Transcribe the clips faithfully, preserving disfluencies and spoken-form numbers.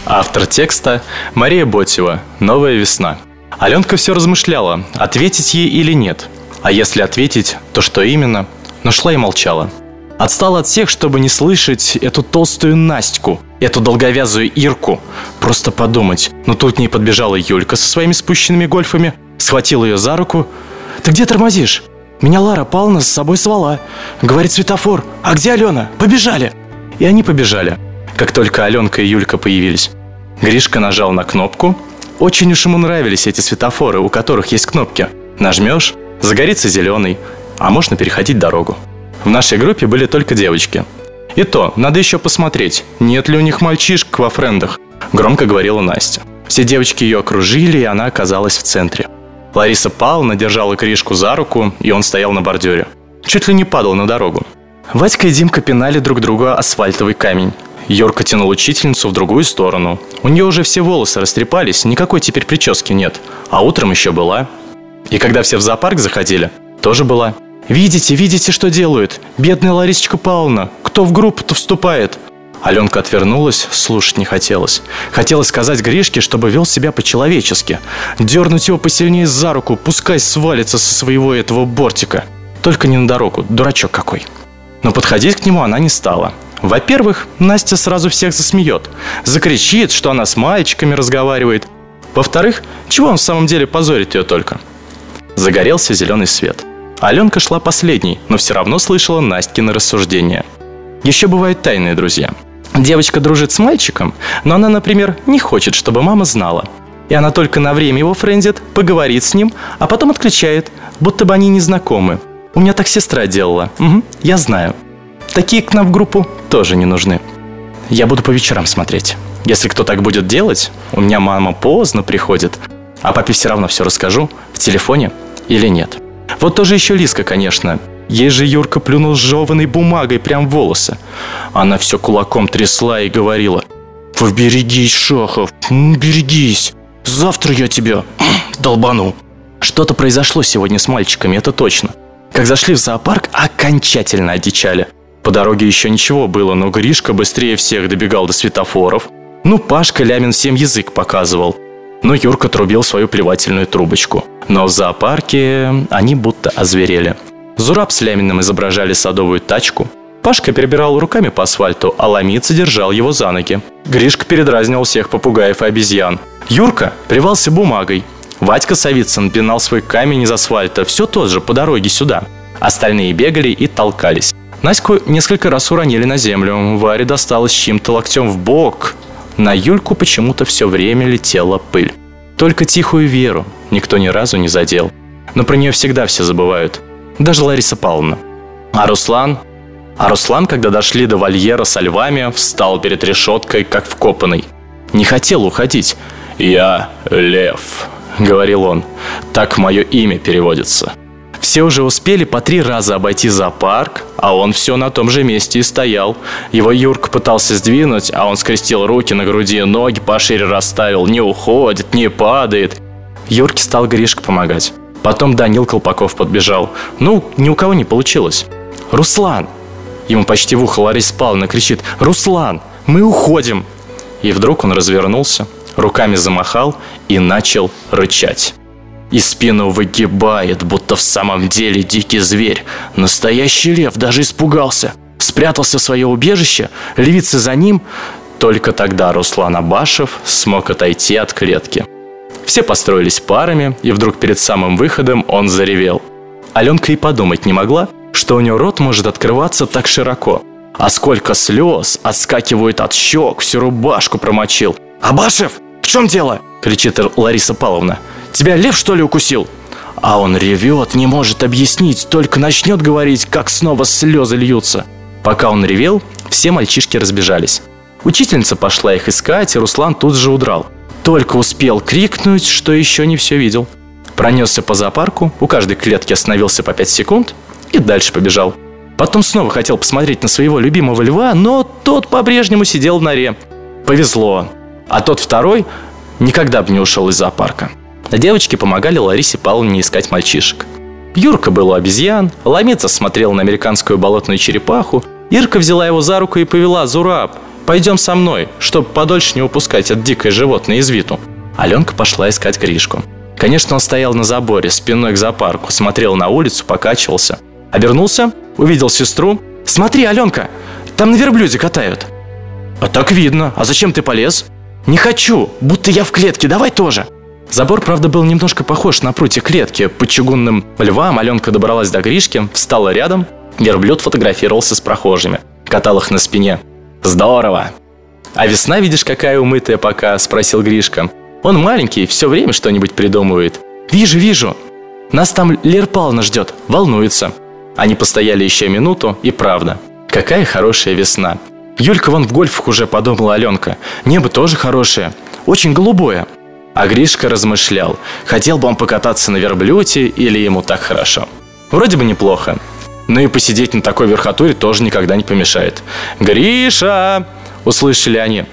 Автор текста Мария Ботева. «Новая весна». Аленка все размышляла, ответить ей или нет. А если ответить, то что именно? Но шла и молчала. Отстала от всех, чтобы не слышать эту толстую Настю, эту долговязую Ирку. Просто подумать. Но тут к ней подбежала Юлька со своими спущенными гольфами, схватила ее за руку. «Ты где тормозишь? Меня Лара Павловна с собой звала. Говорит, светофор. А где Алена? Побежали!» И они побежали, как только Аленка и Юлька появились. Гришка нажал на кнопку. Очень уж ему нравились эти светофоры, у которых есть кнопки. Нажмешь, загорится зеленый, а можно переходить дорогу. В нашей группе были только девочки. И то, надо еще посмотреть, нет ли у них мальчишек во френдах, громко говорила Настя. Все девочки ее окружили, и она оказалась в центре. Лариса Павловна держала Гришку за руку, и он стоял на бордюре. Чуть ли не падал на дорогу. Вадька и Димка пинали друг друга асфальтовый камень. Юрка тянул учительницу в другую сторону. У нее уже все волосы растрепались, никакой теперь прически нет. А утром еще была. И когда все в зоопарк заходили, тоже была. «Видите, видите, что делают? Бедная Ларисочка Павловна, кто в группу-то вступает?» Аленка отвернулась, слушать не хотелось. Хотелось сказать Гришке, чтобы вел себя по-человечески. Дернуть его посильнее за руку, пускай свалится со своего этого бортика. Только не на дорогу, дурачок какой. Но подходить к нему она не стала. Во-первых, Настя сразу всех засмеет. Закричит, что она с мальчиками разговаривает. Во-вторых, чего он в самом деле позорит ее только? Загорелся зеленый свет. Аленка шла последней, но все равно слышала Настькины рассуждения. Еще бывают тайные друзья. Девочка дружит с мальчиком, но она, например, не хочет, чтобы мама знала. И она только на время его френдит, поговорит с ним, а потом отключает, будто бы они не знакомы. У меня так сестра делала. Угу, я знаю. Такие к нам в группу тоже не нужны. Я буду по вечерам смотреть. Если кто так будет делать, у меня мама поздно приходит, а папе все равно все расскажу, в телефоне или нет. Вот тоже еще Лизка, конечно. Ей же Юрка плюнул сжеванной бумагой прям в волосы. Она все кулаком трясла и говорила: «Поберегись, Шахов, берегись. Завтра я тебя долбану». Что-то произошло сегодня с мальчиками, это точно. Как зашли в зоопарк, окончательно одичали. По дороге еще ничего было, но Гришка быстрее всех добегал до светофоров. Ну, Пашка Лямин всем язык показывал. Но Юрка трубил свою плевательную трубочку. Но в зоопарке они будто озверели. Зураб с Ляминым изображали садовую тачку. Пашка перебирал руками по асфальту, а Ломица держал его за ноги. Гришка передразнивал всех попугаев и обезьян. Юрка плевался бумагой. Вадька Савицын пинал свой камень из асфальта, все тот же, по дороге сюда. Остальные бегали и толкались. Наську несколько раз уронили на землю. Варе досталось чьим-то локтем в бок. На Юльку почему-то все время летела пыль. Только тихую Веру никто ни разу не задел. Но про нее всегда все забывают. Даже Лариса Павловна. А Руслан? А Руслан, когда дошли до вольера со львами, встал перед решеткой, как вкопанный. Не хотел уходить. «Я лев», — говорил он. «Так мое имя переводится». Все уже успели по три раза обойти зоопарк, а он все на том же месте и стоял. Его Юрка пытался сдвинуть, а он скрестил руки на груди, ноги пошире расставил, не уходит, не падает. Юрке стал Гришка помогать. Потом Данил Колпаков подбежал. Ну, ни у кого не получилось. «Руслан!» Ему почти в ухо Лариса Павловна кричит: «Руслан, мы уходим!» И вдруг он развернулся, руками замахал и начал рычать. И спину выгибает, будто в самом деле дикий зверь. Настоящий лев, даже испугался. Спрятался в свое убежище, львицы за ним. Только тогда Руслан Абашев смог отойти от клетки. Все построились парами, и вдруг перед самым выходом он заревел. Аленка и подумать не могла, что у нее рот может открываться так широко. А сколько слез отскакивают от щек, всю рубашку промочил. «Абашев, в чем дело?» — кричит Лариса Павловна. «Тебя лев, что ли, укусил?» А он ревет, не может объяснить, только начнет говорить, как снова слезы льются. Пока он ревел, все мальчишки разбежались. Учительница пошла их искать, и Руслан тут же удрал. Только успел крикнуть, что еще не все видел. Пронесся по зоопарку, у каждой клетки остановился по пять секунд и дальше побежал. Потом снова хотел посмотреть на своего любимого льва, но тот по-прежнему сидел в норе. Повезло. А тот второй никогда бы не ушел из зоопарка. Девочки помогали Ларисе Павловне искать мальчишек. Юрка был у обезьян, Ломица смотрел на американскую болотную черепаху, Ирка взяла его за руку и повела: «Зураб, Пойдем со мной, чтобы подольше не упускать это дикое животное из виду». Аленка пошла искать Гришку. Конечно, он стоял на заборе, спиной к зоопарку, смотрел на улицу, покачивался. Обернулся, увидел сестру. «Смотри, Аленка, там на верблюде катают». «А так видно. А зачем ты полез?» «Не хочу, будто я в клетке, давай тоже». Забор, правда, был немножко похож на прутья клетки. Под чугунным львам Аленка добралась до Гришки, встала рядом. Верблюд фотографировался с прохожими, катал их на спине. «Здорово!» «А весна, видишь, какая умытая пока?» – спросил Гришка. «Он маленький, все время что-нибудь придумывает». «Вижу, вижу! Нас там Лера Павловна ждет, волнуется». Они постояли еще минуту, и правда, какая хорошая весна. «Юлька вон в гольфах уже», – подумала Аленка. «Небо тоже хорошее, очень голубое». А Гришка размышлял, хотел бы он покататься на верблюде или ему так хорошо. Вроде бы неплохо, но и посидеть на такой верхотуре тоже никогда не помешает. «Гриша!» – услышали они.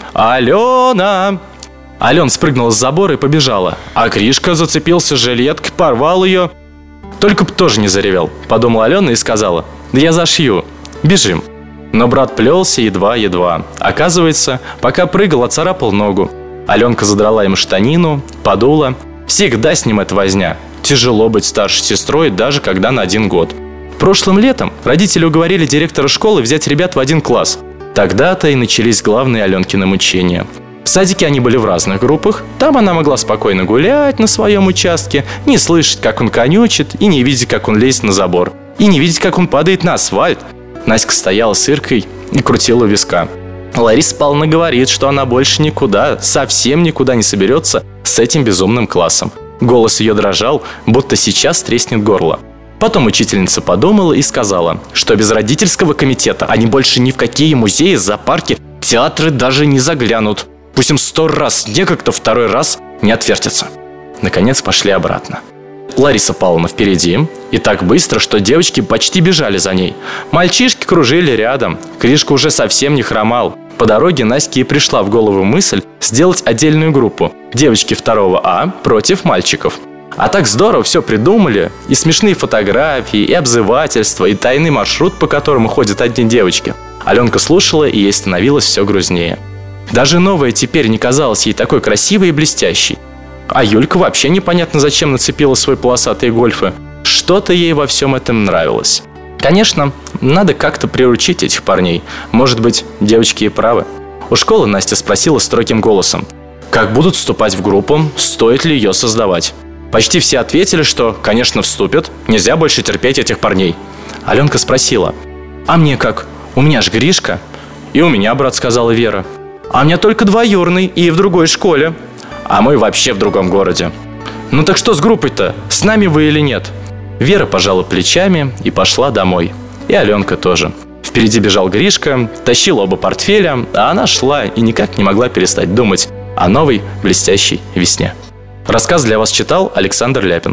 «Алена!» Алена спрыгнула с забора и побежала, а Гришка зацепился жилеткой, порвал ее. «Только б тоже не заревел», – подумала Алена и сказала: «Да я зашью, бежим». Но брат плелся едва-едва. Оказывается, пока прыгал, оцарапал ногу. Аленка задрала ему штанину, подула. Всегда с ним эта возня. Тяжело быть старшей сестрой, даже когда на один год. Прошлым летом родители уговорили директора школы взять ребят в один класс. Тогда-то и начались главные Аленкины мучения. В садике они были в разных группах. Там она могла спокойно гулять на своем участке, не слышать, как он конючит, и не видеть, как он лезет на забор, и не видеть, как он падает на асфальт. Настя стояла с Иркой и крутила у виска. Лариса Павловна говорит, что она больше никуда, совсем никуда не соберется с этим безумным классом. Голос ее дрожал, будто сейчас треснет горло. Потом учительница подумала и сказала, что без родительского комитета они больше ни в какие музеи, зоопарки, театры даже не заглянут. Пусть им сто раз некогда, второй раз не отвертятся. Наконец пошли обратно. Лариса Павловна впереди, и так быстро, что девочки почти бежали за ней. Мальчишки кружили рядом, Гришка уже совсем не хромал. По дороге Настя и пришла в голову мысль сделать отдельную группу. Девочки второго А против мальчиков. А так здорово все придумали, и смешные фотографии, и обзывательства, и тайный маршрут, по которому ходят одни девочки. Аленка слушала, и ей становилось все грустнее. Даже новая теперь не казалась ей такой красивой и блестящей. А Юлька вообще непонятно зачем нацепила свой полосатый гольфы. Что-то ей во всем этом нравилось. Конечно, надо как-то приручить этих парней. Может быть, девочки и правы. У школы Настя спросила строгим голосом: как будут вступать в группу, стоит ли ее создавать? Почти все ответили, что, конечно, вступят, нельзя больше терпеть этих парней. Аленка спросила: а мне как? У меня ж Гришка. И у меня, брат, сказала Вера. А у меня только двоюродный и в другой школе. А мы вообще в другом городе. Ну так что с группой-то? С нами вы или нет? Вера пожала плечами и пошла домой. И Аленка тоже. Впереди бежал Гришка, тащил оба портфеля, а она шла и никак не могла перестать думать о новой блестящей весне. Рассказ для вас читал Александр Ляпин.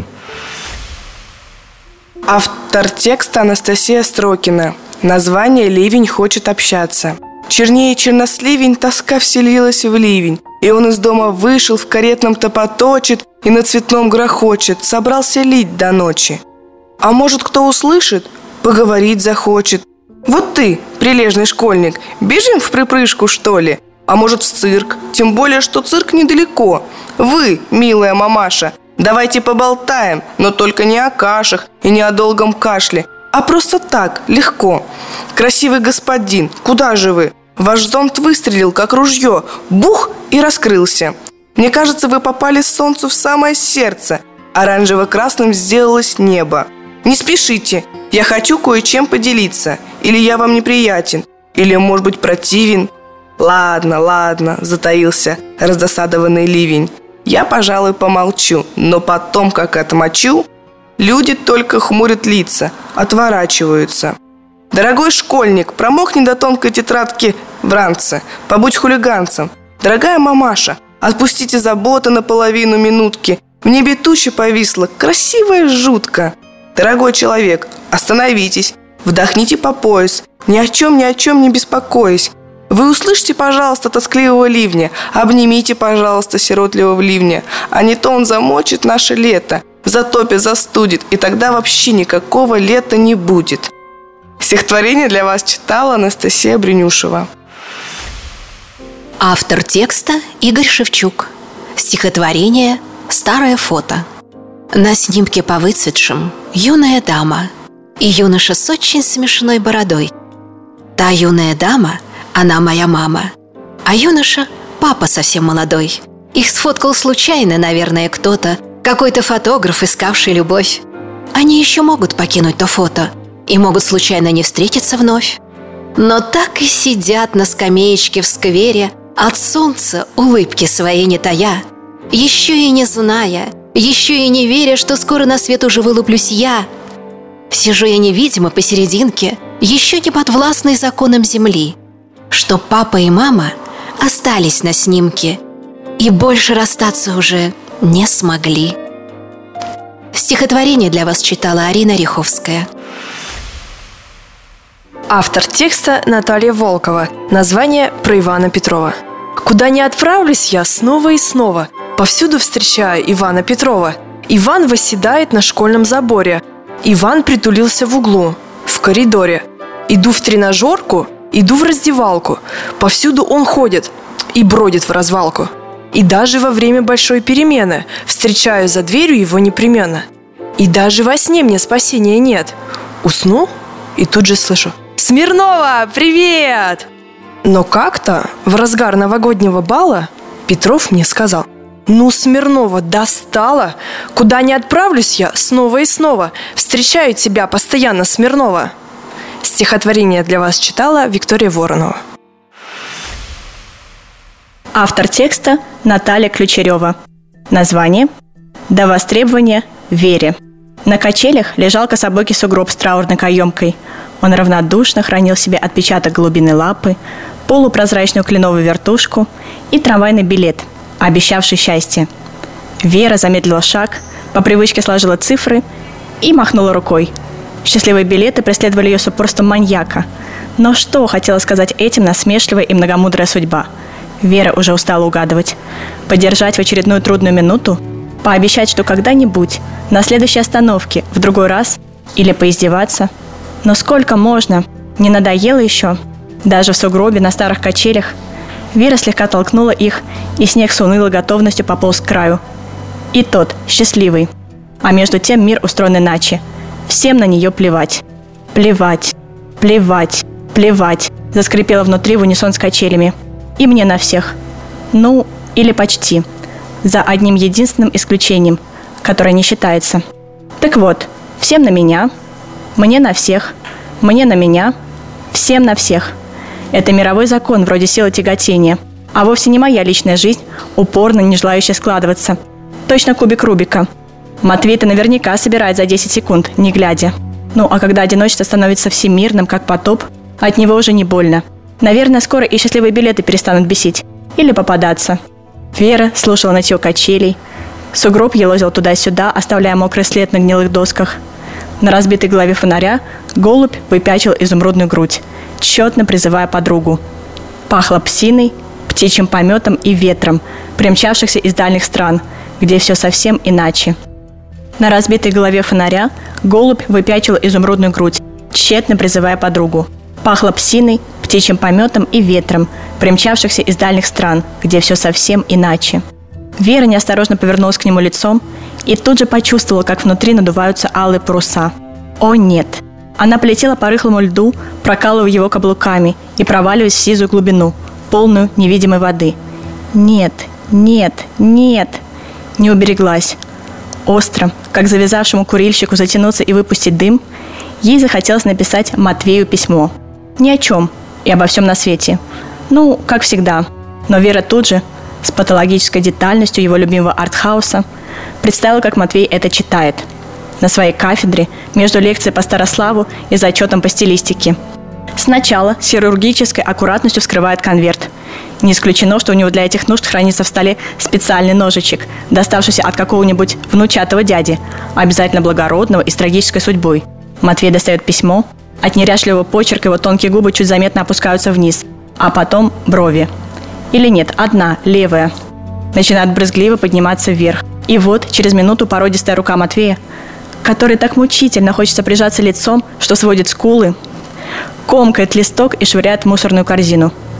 Автор текста Анастасия Строкина. Название «Ливень хочет общаться». Чернее черносливень тоска вселилась в ливень, и он из дома вышел, в каретном топоточит и на цветном грохочет, собрался лить до ночи. А может, кто услышит, поговорить захочет. Вот ты, прилежный школьник, бежим в припрыжку, что ли? А может, в цирк, тем более, что цирк недалеко. Вы, милая мамаша, давайте поболтаем, но только не о кашах и не о долгом кашле, а просто так, легко. Красивый господин, куда же вы? Ваш зонт выстрелил, как ружье, бух, и раскрылся. Мне кажется, вы попали солнцу в самое сердце. Оранжево-красным сделалось небо. Не спешите, я хочу кое-чем поделиться. Или я вам неприятен, или, может быть, противен. Ладно, ладно, затаился раздосадованный ливень. Я, пожалуй, помолчу, но потом, как отмочу, люди только хмурят лица, отворачиваются. Дорогой школьник, промокни до тонкой тетрадки в ранце, побудь хулиганцем. Дорогая мамаша, отпустите заботы на половину минутки. В небе туча повисла, красивая жутко. Дорогой человек, остановитесь, вдохните по пояс, ни о чем, ни о чем не беспокоясь. Вы услышите, пожалуйста, тоскливого ливня, обнимите, пожалуйста, сиротливого ливня, а не то он замочит наше лето, в затопе застудит, и тогда вообще никакого лета не будет. Стихотворение для вас читала Анастасия Бринюшева. Автор текста Игорь Шевчук. Стихотворение «Старое фото». На снимке по выцветшим юная дама и юноша с очень смешной бородой. Та юная дама, она моя мама, а юноша — папа совсем молодой. Их сфоткал случайно, наверное, кто-то, какой-то фотограф, искавший любовь. Они еще могут покинуть то фото и могут случайно не встретиться вновь. Но так и сидят на скамеечке в сквере, от солнца улыбки своей не тая, еще и не зная, еще и не веря, что скоро на свет уже вылуплюсь я. Сижу я невидимо посерединке, еще не подвластной законам земли, что папа и мама остались на снимке и больше расстаться уже не смогли. Стихотворение для вас читала Арина Риховская. Автор текста Наталья Волкова. Название про Ивана Петрова. Куда ни отправлюсь я снова и снова, повсюду встречаю Ивана Петрова. Иван восседает на школьном заборе. Иван притулился в углу, в коридоре. Иду в тренажерку, иду в раздевалку. Повсюду он ходит и бродит в развалку. И даже во время большой перемены встречаю за дверью его непременно. И даже во сне мне спасения нет. Усну и тут же слышу: «Смирнова, привет!» Но как-то в разгар новогоднего бала Петров мне сказал: «Ну, Смирнова, достала! Куда ни отправлюсь я, снова и снова встречаю тебя постоянно, Смирнова!» Стихотворение для вас читала Виктория Воронова. Автор текста Наталья Ключерева. Название «До востребования Вере». На качелях лежал кособокий сугроб с траурной каемкой. Он равнодушно хранил в себе отпечаток голубиной лапы, полупрозрачную кленовую вертушку и трамвайный билет, обещавший счастье. Вера замедлила шаг, по привычке сложила цифры и махнула рукой. Счастливые билеты преследовали ее с упорством маньяка. Но что хотела сказать этим насмешливая и многомудрая судьба? Вера уже устала угадывать. Поддержать в очередную трудную минуту? Пообещать, что когда-нибудь, на следующей остановке, в другой раз? Или поиздеваться? Но сколько можно? Не надоело еще? Даже в сугробе на старых качелях? Вера слегка толкнула их, и снег с унылой готовностью пополз к краю. И тот, счастливый. А между тем мир устроен иначе. Всем на нее плевать. Плевать, плевать, плевать. Заскрипело внутри в унисон с качелями. И мне на всех. Ну, или почти. За одним единственным исключением, которое не считается. Так вот, всем на меня, мне на всех, мне на меня, всем на всех. Это мировой закон вроде силы тяготения, а вовсе не моя личная жизнь, упорно не желающая складываться. Точно кубик Рубика. Матвей-то наверняка собирает за десять секунд, не глядя. Ну, а когда одиночество становится всемирным, как потоп, от него уже не больно. Наверное, скоро и счастливые билеты перестанут бесить. Или попадаться. Вера слушала нытье качелей. Сугроб елозил туда-сюда, оставляя мокрый след на гнилых досках. На разбитой голове фонаря голубь выпячил изумрудную грудь, тщетно призывая подругу. Пахло псиной, птичьим пометом и ветром, примчавшихся из дальних стран, где все совсем иначе. На разбитой голове фонаря голубь выпячил изумрудную грудь, тщетно призывая подругу. Пахло псиной, птичьим пометом и ветром, примчавшихся из дальних стран, где все совсем иначе. Вера неосторожно повернулась к нему лицом и тут же почувствовала, как внутри надуваются алые паруса. О нет! Она полетела по рыхлому льду, прокалывая его каблуками и проваливаясь в сизую глубину, полную невидимой воды. Нет, нет, нет! Не убереглась. Остро, как завязавшему курильщику затянуться и выпустить дым, ей захотелось написать Матвею письмо. Ни о чем и обо всем на свете. Ну, как всегда. Но Вера тут же, с патологической детальностью его любимого артхауса, представила, как Матвей это читает. На своей кафедре, между лекцией по Старославу и зачетом по стилистике. Сначала с хирургической аккуратностью вскрывает конверт. Не исключено, что у него для этих нужд хранится в столе специальный ножичек, доставшийся от какого-нибудь внучатого дяди, обязательно благородного и с трагической судьбой. Матвей достает письмо. От неряшливого почерка его тонкие губы чуть заметно опускаются вниз, а потом брови. Или нет, одна, левая. Начинает брызгливо подниматься вверх. И вот через минуту породистая рука Матвея, которой так мучительно хочется прижаться лицом, что сводит скулы, комкает листок и швыряет в мусорную корзину.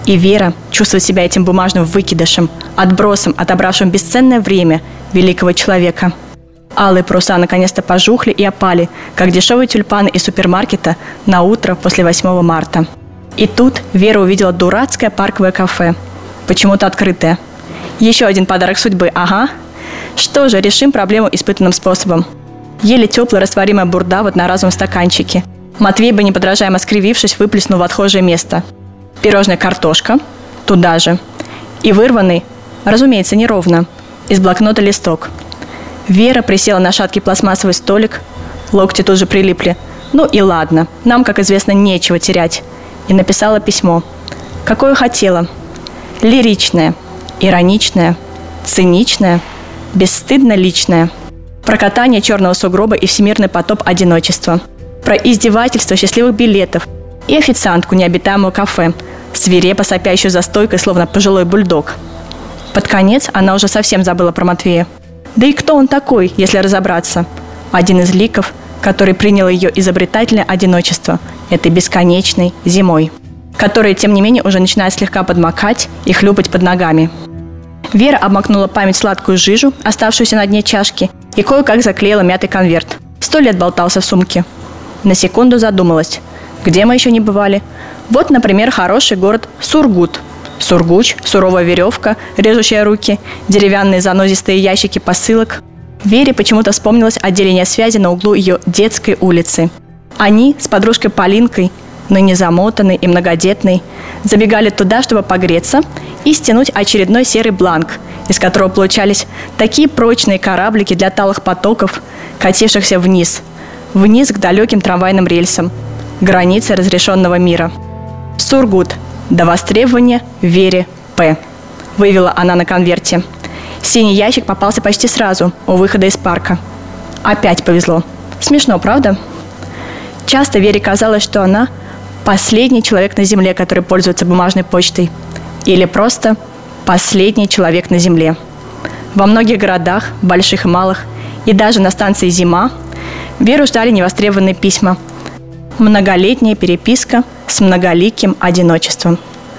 И Вера чувствует себя этим бумажным выкидышем, отбросом, отобравшим бесценное время великого человека. Алые паруса наконец-то пожухли и опали, как дешевые тюльпаны из супермаркета на утро после восьмого марта. И тут Вера увидела дурацкое парковое кафе, почему-то открытое. Еще один подарок судьбы, ага. Что же, решим проблему испытанным способом. Еле теплая растворимая бурда в одноразовом стаканчике. Матвей бы, неподражаемо скривившись, выплеснул в отхожее место. Пирожная картошка, туда же. И вырванный, разумеется, неровно, из блокнота листок. Вера присела на шаткий пластмассовый столик, локти тут же прилипли. Ну и ладно, нам, как известно, нечего терять. И написала письмо. Какое хотела. Лиричное, ироничное, циничное, бесстыдно личное. Про катание черного сугроба и всемирный потоп одиночества. Про издевательство счастливых билетов и официантку необитаемого кафе, свирепо сопящую за стойкой, словно пожилой бульдог. Под конец она уже совсем забыла про Матвея. Да и кто он такой, если разобраться? Один из ликов, который принял ее изобретательное одиночество этой бесконечной зимой, которая, тем не менее, уже начинает слегка подмокать и хлюпать под ногами. Вера обмакнула память в сладкую жижу, оставшуюся на дне чашки, и кое-как заклеила мятый конверт. Сто лет болтался в сумке. На секунду задумалась. Где мы еще не бывали? Вот, например, хороший город Сургут. Сургуч, суровая веревка, режущая руки, деревянные занозистые ящики посылок. Вере почему-то вспомнилось отделение связи на углу ее детской улицы. Они с подружкой Полинкой, ныне замотанной и многодетной, забегали туда, чтобы погреться и стянуть очередной серый бланк, из которого получались такие прочные кораблики для талых потоков, катившихся вниз, вниз к далеким трамвайным рельсам, границе разрешенного мира. Сургут. До востребования Вере П. Вывела она на конверте. Синий ящик попался почти сразу, у выхода из парка. Опять повезло. Смешно, правда? Часто Вере казалось, что она последний человек на Земле, который пользуется бумажной почтой. Или просто последний человек на Земле. Во многих городах, больших и малых, и даже на станции «Зима» Веру ждали невостребованные письма. Многолетняя переписка с многоликим одиночеством.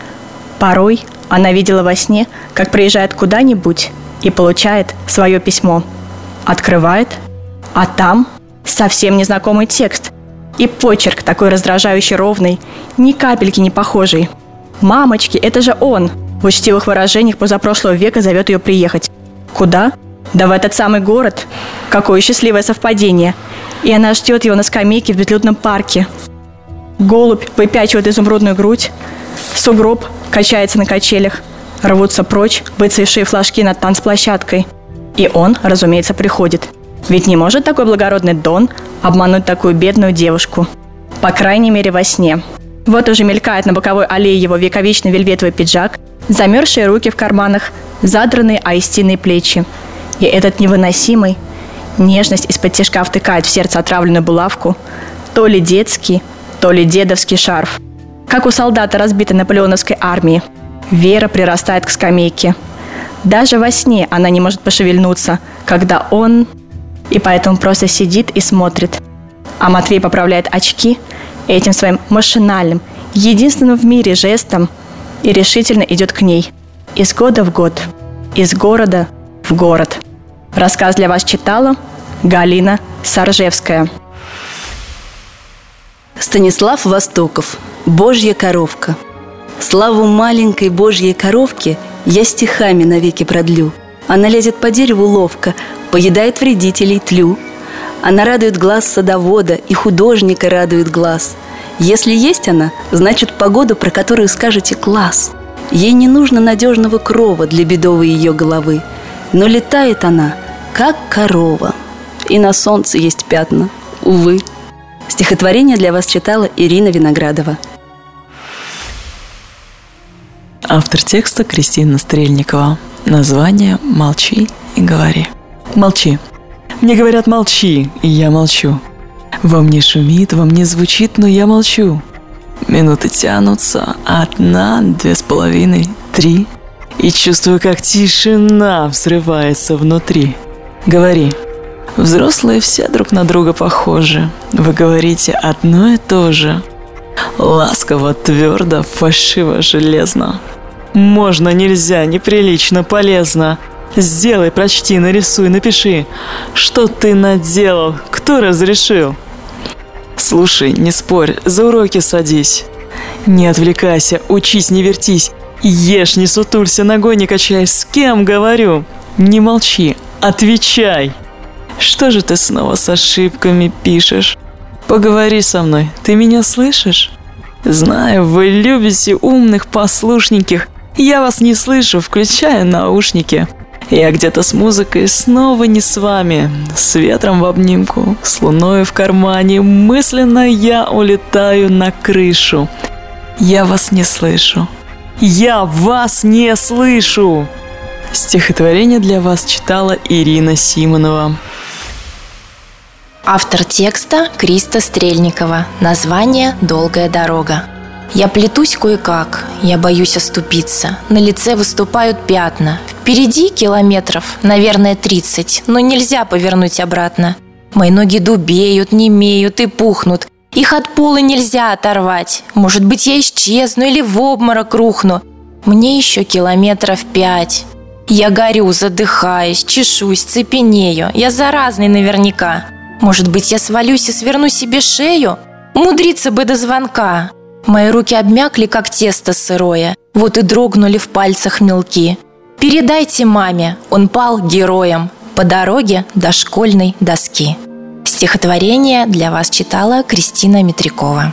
Порой она видела во сне, как приезжает куда-нибудь и получает свое письмо. Открывает, а там совсем незнакомый текст. И почерк такой раздражающе ровный, ни капельки не похожий. «Мамочки, это же он!» В учтивых выражениях позапрошлого века зовет ее приехать. Куда? Да в этот самый город. Какое счастливое совпадение. И она ждет его на скамейке в безлюдном парке. Голубь выпячивает изумрудную грудь. Сугроб качается на качелях. Рвутся прочь выцвевшие флажки над танцплощадкой. И он, разумеется, приходит. Ведь не может такой благородный Дон обмануть такую бедную девушку. По крайней мере, во сне. Вот уже мелькает на боковой аллее его вековечный вельветовый пиджак, замерзшие руки в карманах, задранные аистиные плечи. И этот невыносимый, нежность из-под тишка втыкает в сердце отравленную булавку, то ли детский, то ли дедовский шарф. Как у солдата разбитой наполеоновской армии. Вера прирастает к скамейке. Даже во сне она не может пошевельнуться, когда он... И поэтому просто сидит и смотрит. А Матвей поправляет очки этим своим машинальным, единственным в мире жестом и решительно идет к ней. Из года в год, из города в город. Рассказ для вас читала Галина Саржевская. Станислав Востоков. «Божья коровка». Славу маленькой Божьей коровки я стихами навеки продлю. Она лезет по дереву ловко, поедает вредителей тлю. Она радует глаз садовода, и художника радует глаз. Если есть она, значит погода, про которую скажете «класс». Ей не нужно надежного крова для бедовой ее головы, но летает она, как корова. И на солнце есть пятна, увы. Стихотворение для вас читала Ирина Виноградова. Автор текста Кристина Стрельникова. Название «Молчи и говори». Молчи. Мне говорят «молчи», и я молчу. Во мне шумит, во мне звучит, но я молчу. Минуты тянутся, одна, две с половиной, три. И чувствую, как тишина взрывается внутри. Говори. Взрослые все друг на друга похожи. Вы говорите одно и то же. Ласково, твердо, фальшиво, железно. Можно, нельзя, неприлично, полезно. Сделай, прочти, нарисуй, напиши. Что ты наделал? Кто разрешил? Слушай, не спорь, за уроки садись. Не отвлекайся, учись, не вертись. Ешь, не сутулься, ногой не качай. С кем говорю? Не молчи, отвечай. Что же ты снова с ошибками пишешь? Поговори со мной, ты меня слышишь? Знаю, вы любите умных, послушненьких. Я вас не слышу, включаю наушники. Я где-то с музыкой, снова не с вами. С ветром в обнимку, с луной в кармане. Мысленно я улетаю на крышу. Я вас не слышу. Я вас не слышу. Стихотворение для вас читала Ирина Симонова. Автор текста Криста Стрельникова. Название «Долгая дорога». Я плетусь кое-как, я боюсь оступиться. На лице выступают пятна. Впереди километров, наверное, тридцать, но нельзя повернуть обратно. Мои ноги дубеют, немеют и пухнут. Их от пола нельзя оторвать. Может быть, я исчезну или в обморок рухну. Мне еще километров пять. Я горю, задыхаюсь, чешусь, цепенею. Я заразный наверняка. Может быть, я свалюсь и сверну себе шею? Умудриться бы до звонка. Мои руки обмякли, как тесто сырое. Вот и дрогнули в пальцах мелки. Передайте маме, он пал героем по дороге до школьной доски. Стихотворение для вас читала Кристина Метрякова.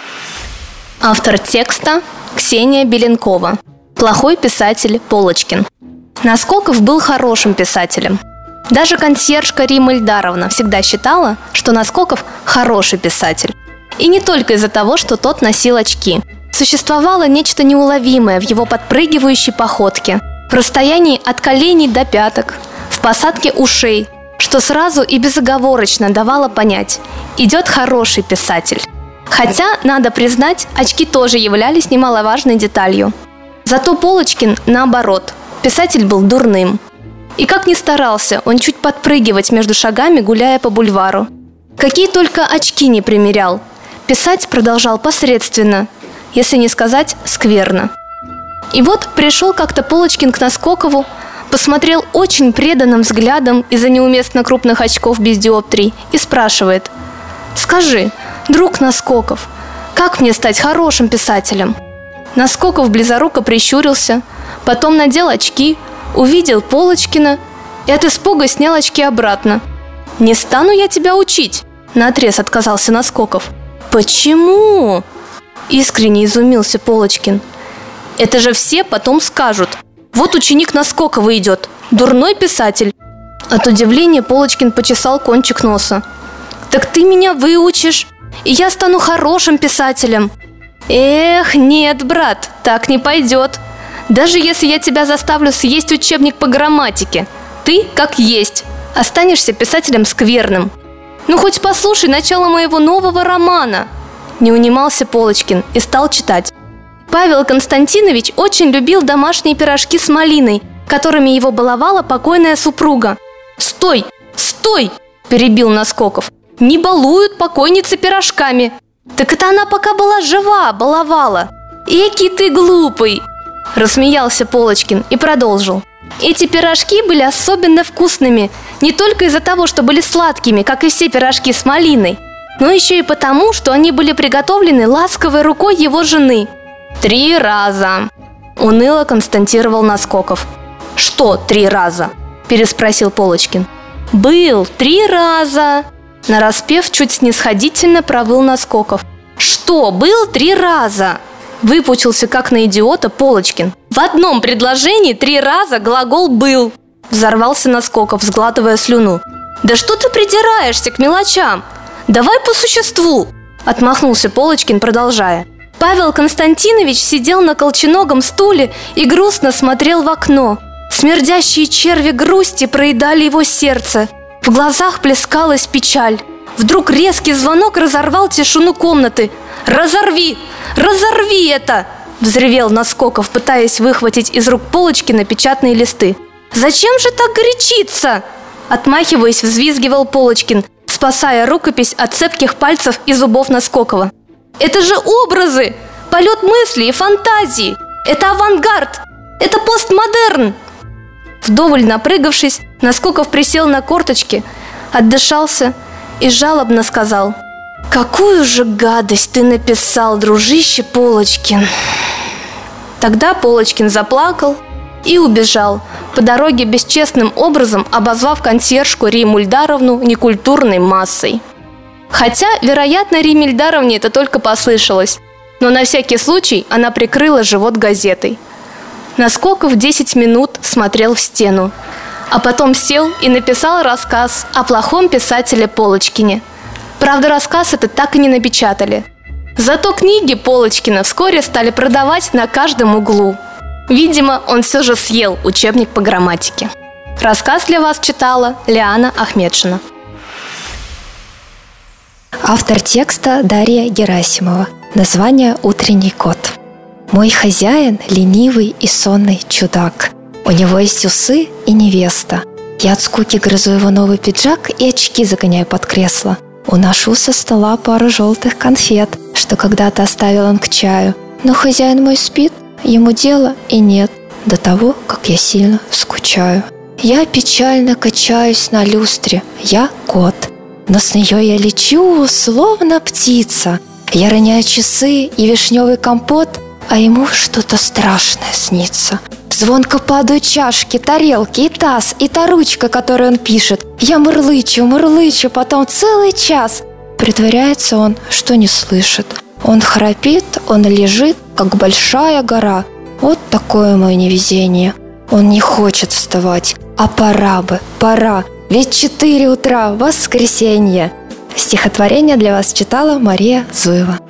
Автор текста Ксения Беленкова. Плохой писатель Полочкин. Наскоков был хорошим писателем. Даже консьержка Рима Ильдаровна всегда считала, что Наскоков хороший писатель. И не только из-за того, что тот носил очки. Существовало нечто неуловимое в его подпрыгивающей походке, в расстоянии от коленей до пяток, в посадке ушей, что сразу и безоговорочно давало понять – идет хороший писатель. Хотя, надо признать, очки тоже являлись немаловажной деталью. Зато Полочкин, наоборот, писатель был дурным. И как ни старался он чуть подпрыгивать между шагами, гуляя по бульвару. Какие только очки не примерял. Писать продолжал посредственно, если не сказать скверно. И вот пришел как-то Полочкин к Наскокову, посмотрел очень преданным взглядом из-за неуместно крупных очков без диоптрий и спрашивает: «Скажи, друг Наскоков, как мне стать хорошим писателем?» Наскоков близоруко прищурился, потом надел очки, увидел Полочкина и от испуга снял очки обратно. «Не стану я тебя учить», – наотрез отказался Наскоков. «Почему?» – искренне изумился Полочкин. «Это же все потом скажут. Вот ученик Наскокова идет, дурной писатель». От удивления Полочкин почесал кончик носа. «Так ты меня выучишь, и я стану хорошим писателем». «Эх, нет, брат, так не пойдет. Даже если я тебя заставлю съесть учебник по грамматике, ты, как есть, останешься писателем скверным. Ну, хоть послушай начало моего нового романа». Не унимался Полочкин и стал читать. Павел Константинович очень любил домашние пирожки с малиной, которыми его баловала покойная супруга. «Стой! Стой!» – перебил Наскоков. «Не балуют покойницы пирожками. Так это она пока была жива, баловала. Экий ты глупый!» Рассмеялся Полочкин и продолжил. «Эти пирожки были особенно вкусными не только из-за того, что были сладкими, как и все пирожки с малиной, но еще и потому, что они были приготовлены ласковой рукой его жены». «Три раза!» – уныло констатировал Наскоков. «Что три раза?» – переспросил Полочкин. «Был три раза!» – нараспев чуть снисходительно провыл Наскоков. «Что, был три раза?» – выпучился как на идиота Полочкин. «В одном предложении три раза глагол «был», – взорвался Наскоков, сглатывая слюну. «Да что ты придираешься к мелочам? Давай по существу!» – отмахнулся Полочкин, продолжая. Павел Константинович сидел на колченогом стуле и грустно смотрел в окно. Смердящие черви грусти проедали его сердце. В глазах плескалась печаль. Вдруг резкий звонок разорвал тишину комнаты. «Разорви! Разорви это!» – взревел Наскоков, пытаясь выхватить из рук Полочкина печатные листы. «Зачем же так горячиться?» – отмахиваясь, взвизгивал Полочкин, спасая рукопись от цепких пальцев и зубов Наскокова. Это же образы, полет мысли и фантазии. Это авангард, это постмодерн. Вдоволь напрыгавшись, Наскоков присел на корточки, отдышался и жалобно сказал: «Какую же гадость ты написал, дружище Полочкин!» Тогда Полочкин заплакал и убежал, по дороге бесчестным образом обозвав консьержку Римму Ильдаровну некультурной массой. Хотя, вероятно, Римме Ильдаровне это только послышалось, но на всякий случай она прикрыла живот газетой. Наскоков десять минут смотрел в стену, а потом сел и написал рассказ о плохом писателе Полочкине. Правда, рассказ этот так и не напечатали. Зато книги Полочкина вскоре стали продавать на каждом углу. Видимо, он все же съел учебник по грамматике. Рассказ для вас читала Лиана Ахмедшина. Автор текста Дарья Герасимова. Название «Утренний кот». Мой хозяин – ленивый и сонный чудак. У него есть усы и невеста. Я от скуки грызу его новый пиджак и очки загоняю под кресло. Уношу со стола пару желтых конфет, что когда-то оставил он к чаю. Но хозяин мой спит, ему дела и нет до того, как я сильно скучаю. Я печально качаюсь на люстре, я кот, но с нее я лечу, словно птица. Я роняю часы и вишневый компот, а ему что-то страшное снится. Звонко падают чашки, тарелки и таз, и та ручка, которую он пишет. Я мурлычу, мурлычу, потом целый час. Притворяется он, что не слышит. Он храпит, он лежит, как большая гора. Вот такое мое невезение. Он не хочет вставать, а пора бы, пора. Ведь четыре утра, воскресенье. Стихотворение для вас читала Мария Зуева.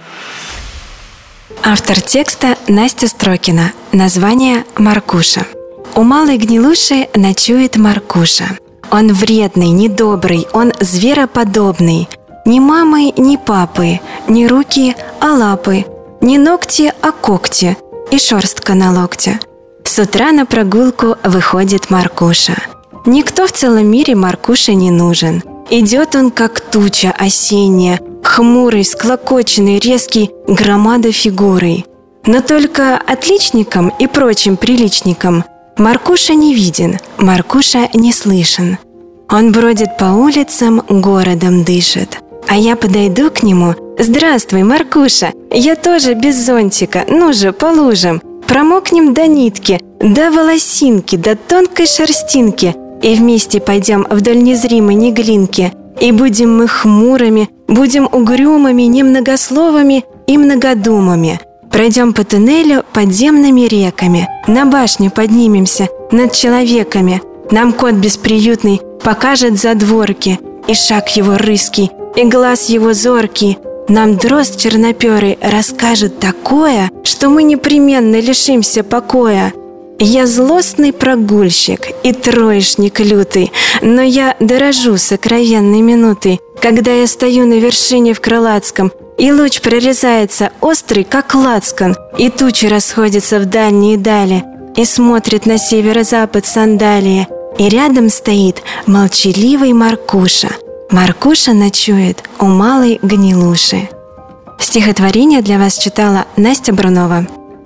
Автор текста Настя Строкина. Название «Маркуша». У малой гнилуши ночует Маркуша. Он вредный, недобрый, он звероподобный. Ни мамы, ни папы, ни руки, а лапы, ни ногти, а когти, и шерстка на локте. С утра на прогулку выходит Маркуша. Никто в целом мире Маркуше не нужен. Идет он, как туча осенняя, хмурый, склокоченный, резкий, громада фигурой. Но только отличникам и прочим приличникам Маркуша не виден, Маркуша не слышен. Он бродит по улицам, городом дышит. А я подойду к нему: «Здравствуй, Маркуша, я тоже без зонтика, ну же, по лужам. Промокнем до нитки, до волосинки, до тонкой шерстинки, и вместе пойдем вдоль незримой неглинки. И будем мы хмурыми, будем угрюмыми, немногословами и многодумами. Пройдем по туннелю подземными реками, на башню поднимемся над человеками. Нам кот бесприютный покажет задворки, и шаг его рыский, и глаз его зоркий. Нам дрозд черноперый расскажет такое, что мы непременно лишимся покоя. Я злостный прогульщик и троечник лютый, но я дорожу сокровенной минутой, когда я стою на вершине в Крылатском, и луч прорезается острый, как лацкан, и тучи расходятся в дальние дали, и смотрит на северо-запад сандалии, и рядом стоит молчаливый Маркуша. Маркуша ночует у малой гнилуши. Стихотворение для вас читала Настя Брунова.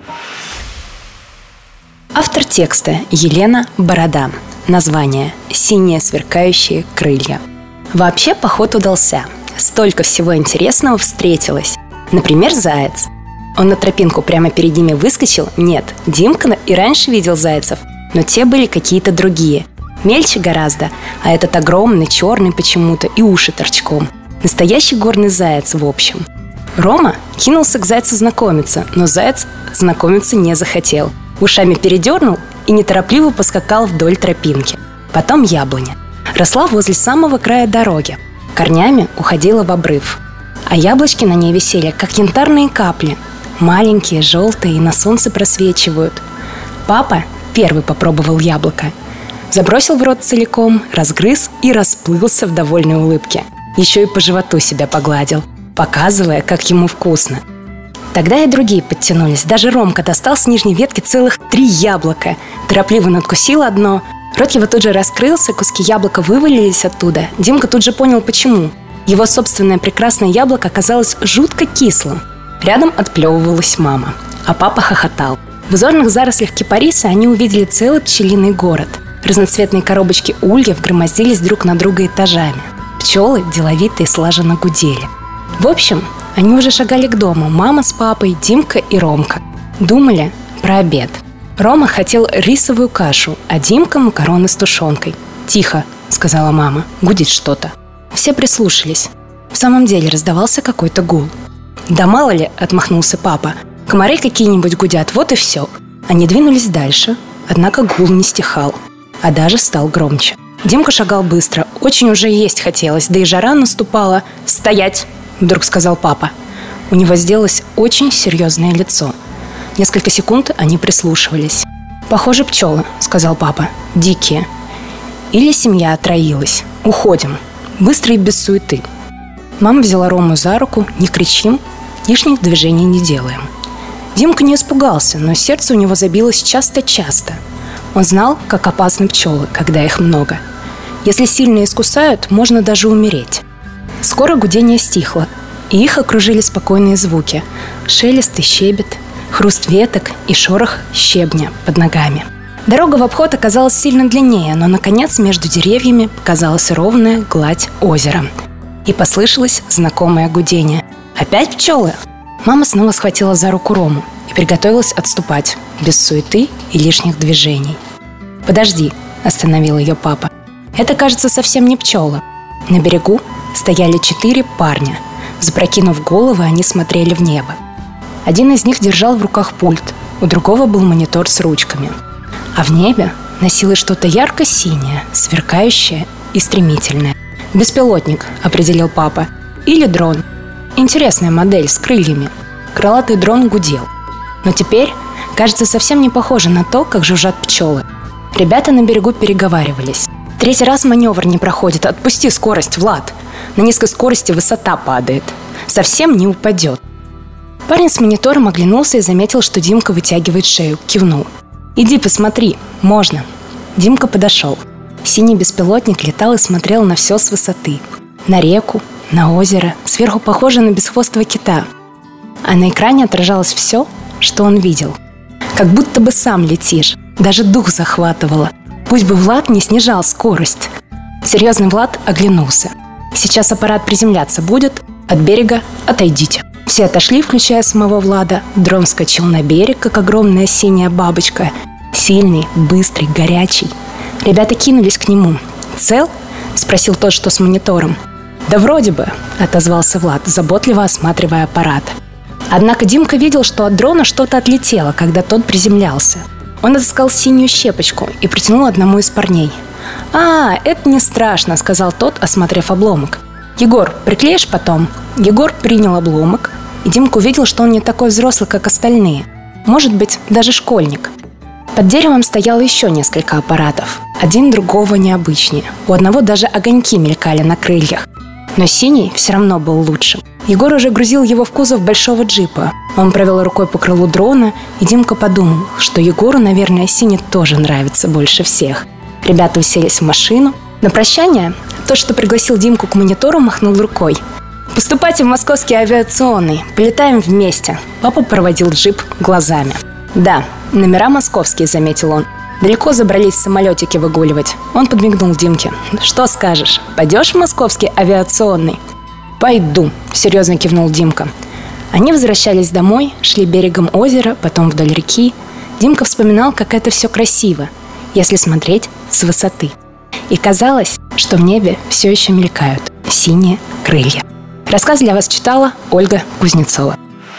Автор текста Елена Борода. Название «Синие сверкающие крылья». Вообще поход удался. Столько всего интересного встретилось. Например, заяц. Он на тропинку прямо перед ними выскочил. Нет, Димка и раньше видел зайцев, но те были какие-то другие. Мельче гораздо, а этот огромный, черный почему-то, и уши торчком. Настоящий горный заяц, в общем. Рома кинулся к зайцу знакомиться, но заяц знакомиться не захотел. Ушами передернул и неторопливо поскакал вдоль тропинки. Потом яблоня. Росла возле самого края дороги. Корнями уходила в обрыв. А яблочки на ней висели, как янтарные капли. Маленькие, желтые и на солнце просвечивают. Папа первый попробовал яблоко. Забросил в рот целиком, разгрыз и расплылся в довольной улыбке. Еще и по животу себя погладил, показывая, как ему вкусно. Тогда и другие подтянулись. Даже Ромка достал с нижней ветки целых три яблока. Торопливо надкусил одно. Рот его тут же раскрылся, куски яблока вывалились оттуда. Димка тут же понял, почему. Его собственное прекрасное яблоко оказалось жутко кислым. Рядом отплевывалась мама, а папа хохотал. В узорных зарослях кипариса они увидели целый пчелиный город. Разноцветные коробочки ульев громоздились друг на друга этажами. Пчелы деловито и слаженно гудели. В общем, они уже шагали к дому. Мама с папой, Димка и Ромка. Думали про обед. Рома хотел рисовую кашу, а Димка – макароны с тушенкой. «Тихо», – сказала мама, – «гудит что-то». Все прислушались. В самом деле раздавался какой-то гул. «Да мало ли», – отмахнулся папа, – «комары какие-нибудь гудят, вот и все». Они двинулись дальше, однако гул не стихал, а даже стал громче. Димка шагал быстро, очень уже есть хотелось, да и жара наступала. «Стоять!» – вдруг сказал папа. У него сделалось очень серьезное лицо. Несколько секунд они прислушивались. «Похоже, пчелы», – сказал папа, – «дикие». Или семья отроилась. «Уходим. Быстро и без суеты». Мама взяла Рому за руку. «Не кричим, лишних движений не делаем». Димка не испугался, но сердце у него забилось часто-часто. Он знал, как опасны пчелы, когда их много. Если сильно искусают, можно даже умереть. Скоро гудение стихло, и их окружили спокойные звуки. Шелест и щебет, хруст веток и шорох щебня под ногами. Дорога в обход оказалась сильно длиннее, но, наконец, между деревьями показалась ровная гладь озера. И послышалось знакомое гудение. «Опять пчелы?» Мама снова схватила за руку Рому и приготовилась отступать, без суеты и лишних движений. «Подожди», – остановил ее папа. «Это, кажется, совсем не пчелы». На берегу стояли четыре парня. Запрокинув головы, они смотрели в небо. Один из них держал в руках пульт, у другого был монитор с ручками. А в небе носилось что-то ярко-синее, сверкающее и стремительное. «Беспилотник», – определил папа. «Или дрон. Интересная модель с крыльями». Крылатый дрон гудел. Но теперь, кажется, совсем не похоже на то, как жужжат пчелы. Ребята на берегу переговаривались. «Третий раз маневр не проходит. Отпусти скорость, Влад. На низкой скорости высота падает. Совсем не упадет». Парень с монитором оглянулся и заметил, что Димка вытягивает шею. Кивнул. «Иди посмотри. Можно». Димка подошел. Синий беспилотник летал и смотрел на все с высоты. На реку, на озеро, сверху похоже на бесхвостого кита. А на экране отражалось все, что он видел. Как будто бы сам летишь. Даже дух захватывало. Пусть бы Влад не снижал скорость. Серьезный Влад оглянулся. «Сейчас аппарат приземляться будет. От берега отойдите». Все отошли, включая самого Влада. Дрон вскочил на берег, как огромная синяя бабочка. Сильный, быстрый, горячий. Ребята кинулись к нему. «Цел?» – спросил тот, что с монитором. «Да вроде бы», – отозвался Влад, заботливо осматривая аппарат. Однако Димка видел, что от дрона что-то отлетело, когда тот приземлялся. Он отыскал синюю щепочку и протянул одному из парней. «А, это не страшно», – сказал тот, осмотрев обломок. «Егор, приклеишь потом?» Егор принял обломок, и Димка увидел, что он не такой взрослый, как остальные. Может быть, даже школьник. Под деревом стояло еще несколько аппаратов. Один другого необычнее. У одного даже огоньки мелькали на крыльях. Но синий все равно был лучшим. Егор уже грузил его в кузов большого джипа. Он провел рукой по крылу дрона, и Димка подумал, что Егору, наверное, синий тоже нравится больше всех. Ребята уселись в машину. На прощание тот, что пригласил Димку к монитору, махнул рукой. «Поступайте в московский авиационный. Полетаем вместе». Папа проводил джип глазами. «Да, номера московские», — заметил он. «Далеко забрались самолетики выгуливать». Он подмигнул Димке. «Что скажешь, пойдешь в московский авиационный?» «Пойду», — серьезно кивнул Димка. Они возвращались домой, шли берегом озера, потом вдоль реки. Димка вспоминал, как это все красиво, если смотреть с высоты. И казалось, что в небе все еще мелькают синие крылья. Рассказ для вас читала Ольга Кузнецова.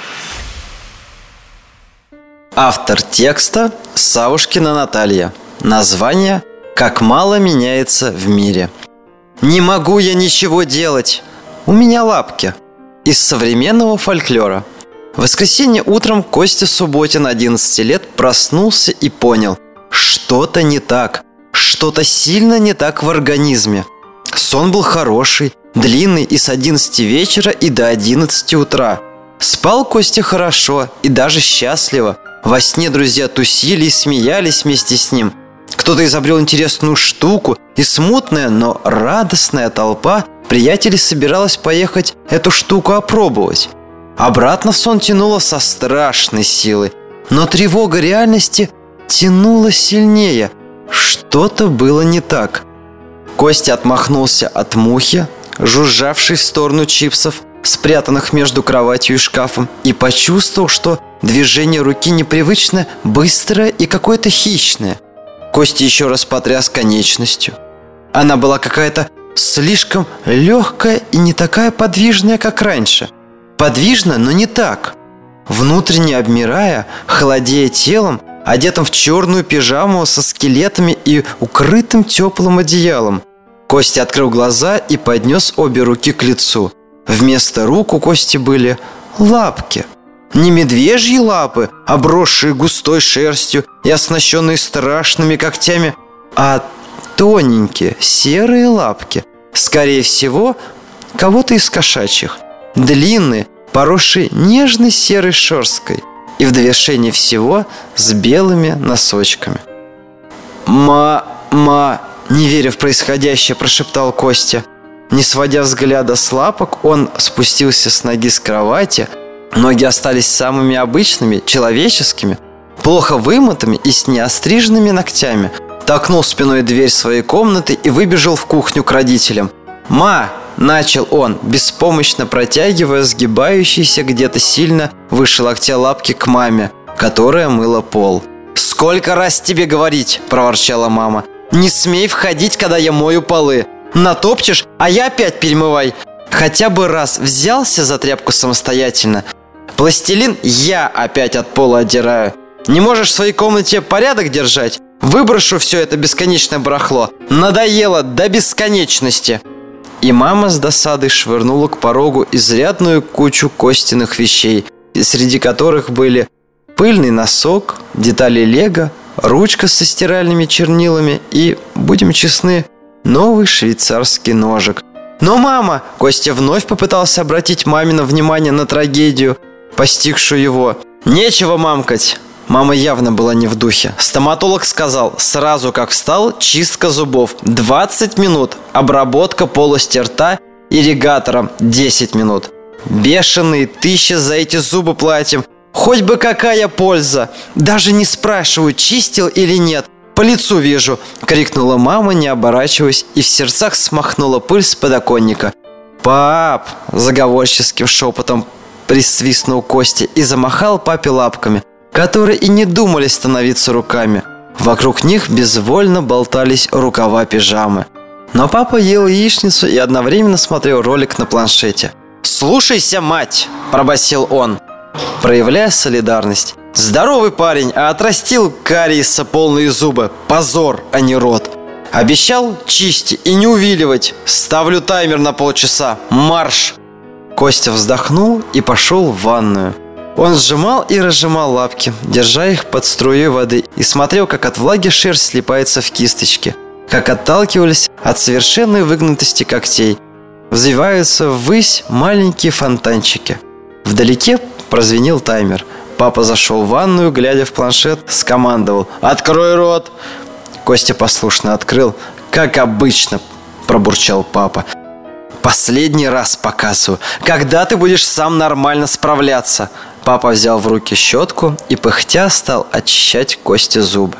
Автор текста – Савушкина Наталья. Название «Как мало меняется в мире». «Не могу я ничего делать. У меня лапки». Из современного фольклора. В воскресенье утром Костя Субботин, одиннадцать лет, проснулся и понял – что-то не так, что-то сильно не так в организме. Сон был хороший, длинный и с одиннадцати вечера и до одиннадцати утра. Спал Костя хорошо и даже счастливо. Во сне друзья тусили и смеялись вместе с ним. Кто-то изобрел интересную штуку, и смутная, но радостная толпа приятелей собиралась поехать эту штуку опробовать. Обратно в сон тянуло со страшной силой. Но тревога реальности тянула сильнее. Что-то было не так. Костя отмахнулся от мухи, жужжавшей в сторону чипсов, спрятанных между кроватью и шкафом, и почувствовал, что движение руки непривычно быстрое и какое-то хищное. Костя еще раз потряс конечностью. Она была какая-то слишком легкая и не такая подвижная, как раньше. Подвижна, но не так. Внутренне обмирая, холодея телом, одетым в черную пижаму со скелетами и укрытым теплым одеялом, Костя открыл глаза и поднес обе руки к лицу. Вместо рук у Кости были лапки. Не медвежьи лапы, обросшие густой шерстью и оснащенные страшными когтями, а тоненькие серые лапки, скорее всего, кого-то из кошачьих. Длинные, поросшие нежной серой шерсткой и в довершение всего с белыми носочками. «Ма-ма!» – не веря в происходящее, прошептал Костя. Не сводя взгляда с лапок, он спустился с ноги с кровати. Ноги остались самыми обычными, человеческими, плохо вымытыми и с неостриженными ногтями. Толкнул спиной дверь своей комнаты и выбежал в кухню к родителям. «Ма!» – начал он, беспомощно протягивая сгибающиеся где-то сильно выше локтя лапки к маме, которая мыла пол. «Сколько раз тебе говорить?» – проворчала мама. «Не смей входить, когда я мою полы. Натопчешь, а я опять перемывай. Хотя бы раз взялся за тряпку самостоятельно. Пластилин я опять от пола отдираю. Не можешь в своей комнате порядок держать? Выброшу все это бесконечное барахло. Надоело до бесконечности». И мама с досадой швырнула к порогу изрядную кучу Костиных вещей, среди которых были пыльный носок, детали лего, ручка со стиральными чернилами и, будем честны, новый швейцарский ножик. «Но, мама!» – Костя вновь попытался обратить мамино внимание на трагедию, постигшую его. «Нечего мамкать!» Мама явно была не в духе. Стоматолог сказал, сразу как встал, чистка зубов двадцать минут, обработка полости рта ирригатором десять минут. Бешеные тысячи за эти зубы платим. Хоть бы какая польза! Даже не спрашиваю, чистил или нет. По лицу вижу!» – крикнула мама, не оборачиваясь, и в сердцах смахнула пыль с подоконника. «Пап!» – заговорческим шепотом присвистнул Костя и замахал папе лапками, которые и не думали становиться руками. Вокруг них безвольно болтались рукава пижамы. Но папа ел яичницу и одновременно смотрел ролик на планшете. «Слушайся, мать!» – пробасил он, проявляя солидарность. «Здоровый парень, а отрастил кариеса полные зубы. Позор, а не рот. Обещал чисти и не увиливать. Ставлю таймер на полчаса. Марш!» Костя вздохнул и пошел в ванную. Он сжимал и разжимал лапки, держа их под струей воды, и смотрел, как от влаги шерсть слипается в кисточки, как отталкивались от совершенной выгнутости когтей. Взвиваются ввысь маленькие фонтанчики. Вдалеке прозвенел таймер. Папа зашел в ванную, глядя в планшет, скомандовал: «Открой рот!» Костя послушно открыл. «Как обычно», – пробурчал папа. «Последний раз показываю. Когда ты будешь сам нормально справляться?» Папа взял в руки щетку и, пыхтя, стал очищать Косте зубы.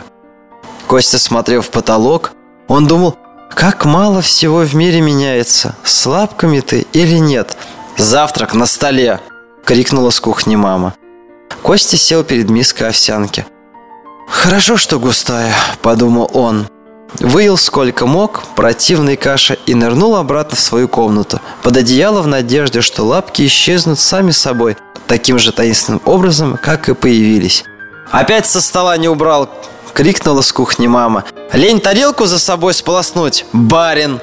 Костя смотрел в потолок. Он думал, как мало всего в мире меняется. С лапками ты или нет? «Завтрак на столе!» – крикнула с кухни мама. Костя сел перед миской овсянки. «Хорошо, что густая», – подумал он. Выел сколько мог противной каши и нырнул обратно в свою комнату под одеяло в надежде, что лапки исчезнут сами собой таким же таинственным образом, как и появились. «Опять со стола не убрал!» – крикнула с кухни мама. «Лень тарелку за собой сполоснуть, барин!»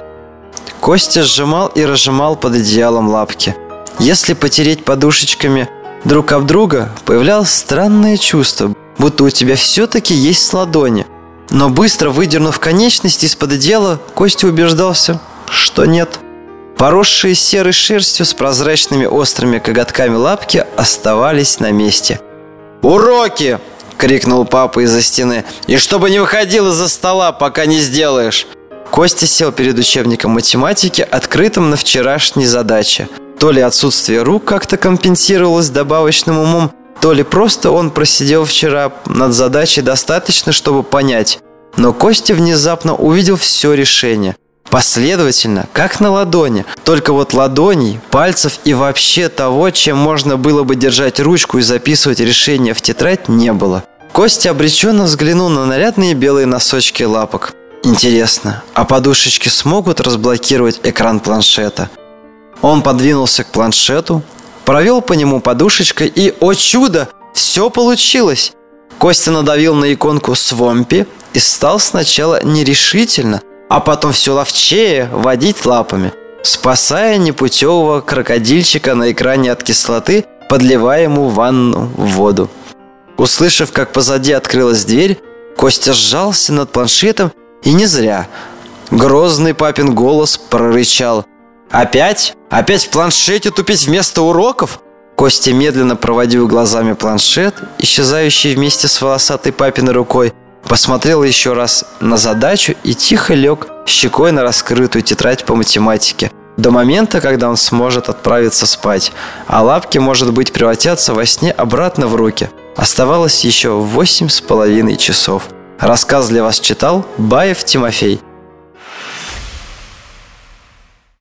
Костя сжимал и разжимал под одеялом лапки. Если потереть подушечками друг об друга, появлялось странное чувство, будто у тебя все-таки есть ладони. Но быстро выдернув конечность из-под одеяла, Костя убеждался, что нет. Поросшие серой шерстью с прозрачными острыми коготками лапки оставались на месте. «Уроки!» – крикнул папа из-за стены. «И чтобы не выходил из-за стола, пока не сделаешь!» Костя сел перед учебником математики, открытым на вчерашней задаче. То ли отсутствие рук как-то компенсировалось добавочным умом, то ли просто он просидел вчера над задачей достаточно, чтобы понять. Но Костя внезапно увидел все решение. Последовательно, как на ладони. Только вот ладоней, пальцев и вообще того, чем можно было бы держать ручку и записывать решение в тетрадь, не было. Костя обреченно взглянул на нарядные белые носочки лапок. Интересно, а подушечки смогут разблокировать экран планшета? Он подвинулся к планшету, провел по нему подушечкой и, о чудо, все получилось! Костя надавил на иконку «Свомпи» и стал сначала нерешительно, а потом все ловчее водить лапами, спасая непутевого крокодильчика на экране от кислоты, подливая ему в ванну в воду. Услышав, как позади открылась дверь, Костя сжался над планшетом, и не зря. Грозный папин голос прорычал: «Опять? Опять в планшете тупить вместо уроков?» Костя медленно проводил глазами планшет, исчезающий вместе с волосатой папиной рукой, посмотрел еще раз на задачу и тихо лег щекой на раскрытую тетрадь по математике до момента, когда он сможет отправиться спать, а лапки, может быть, превратятся во сне обратно в руки. Оставалось еще восемь с половиной часов. Рассказ для вас читал Баев Тимофей.